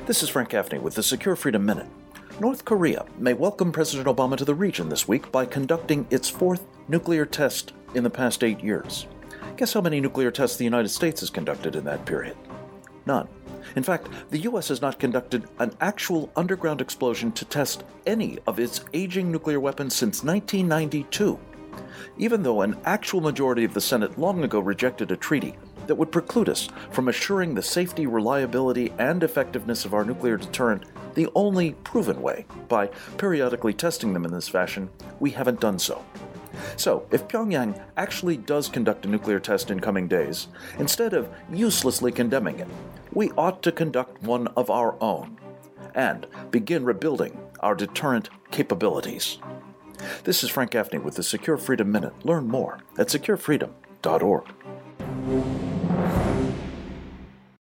This is Frank Gaffney with the Secure Freedom Minute. North Korea may welcome President Obama to the region this week by conducting its fourth nuclear test in the past 8 years. Guess how many nuclear tests the United States has conducted in that period? None. In fact, the U.S. has not conducted an actual underground explosion to test any of its aging nuclear weapons since 1992, even though an actual majority of the Senate long ago rejected a treaty that would preclude us from assuring the safety, reliability, and effectiveness of our nuclear deterrent the only proven way, by periodically testing them in this fashion. We haven't done so. So, if Pyongyang actually does conduct a nuclear test in coming days, instead of uselessly condemning it, we ought to conduct one of our own and begin rebuilding our deterrent capabilities. This is Frank Gaffney with the Secure Freedom Minute. Learn more at securefreedom.org.